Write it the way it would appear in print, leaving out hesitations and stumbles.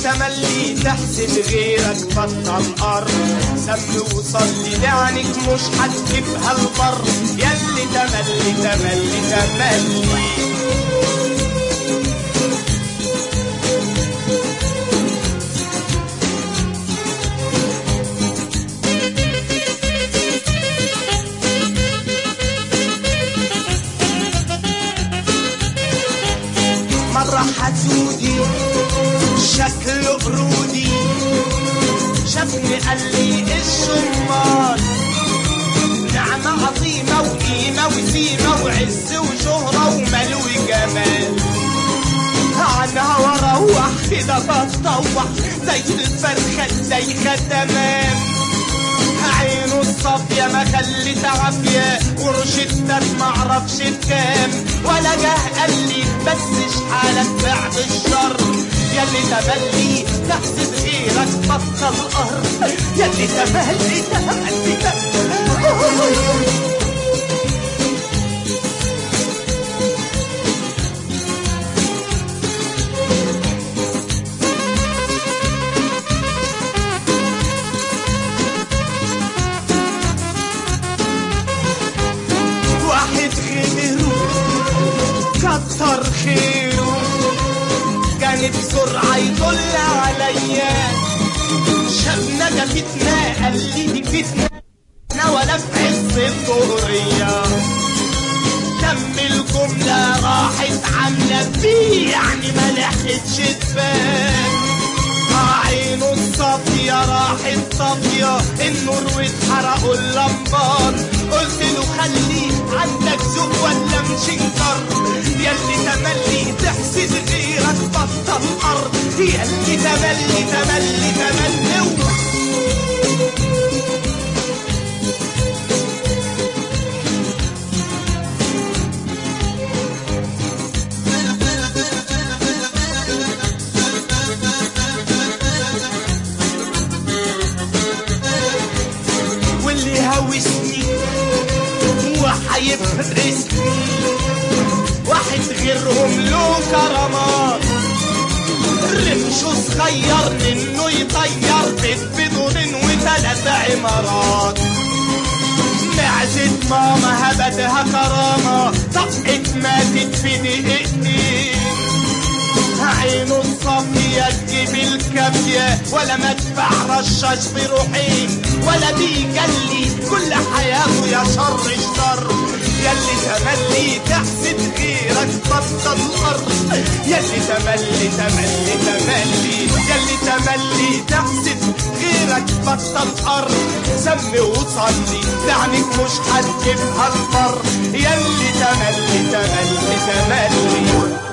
تملي تحسد غيرك بطل قر، سم وصلي لعنك مش هتجيبها البر، ياللي تملي تملي تملي. مرة حسودي شكله برودي، شافني قال لي الشمال نعمة عظيمة وقيمة وسيمة وعز وشهرة ومال وجمال، عنها واروح كده بتطوح زي الفرخة زي تمام، عينه الصافية ما خلت عافية ورشدتك معرفش بكام، ولا جه قال لي بس حالك بعد الشر، ياللي تملي تحسد غيرك بطل قهر، ياللي تملي تملي تملي. كتر خيره كانت بسرعة يدل عليا، شافنا ده فتنة قال لي دي فتنة ولا في عز الظهرية، دم الجملة راحت عاملة فيه يعني ما لحقتش تبان، عينه الصافية راحت صافية النور واتحرقوا اللمبات، قلت له خلي عندك ذوق ولا مشنكر، ياللي تملي تحسد غيرك بطل أرض، ياللي تملي تملي تملي. واللي هوسني وحيفرسني واحد غيرهم له كرامات، رمشه صغير انه يطير بيت بدورين وثلاث عمارات، معزة ماما هبتها كرامة طقت ماتت في دقيقتين، عينه الصافية تجيب الكافية ولا مدفع رشاش بروحين، ولا بيجلي كل حياته يا شر الشر، ياللي تملي تحسد غيرك بطل أرض، ياللي تملي تملي تملي، ياللي تملي تحسد غيرك بطل أرض، سمي وصلي لعنك مش هتجيبها البر، ياللي تملي تملي تملي.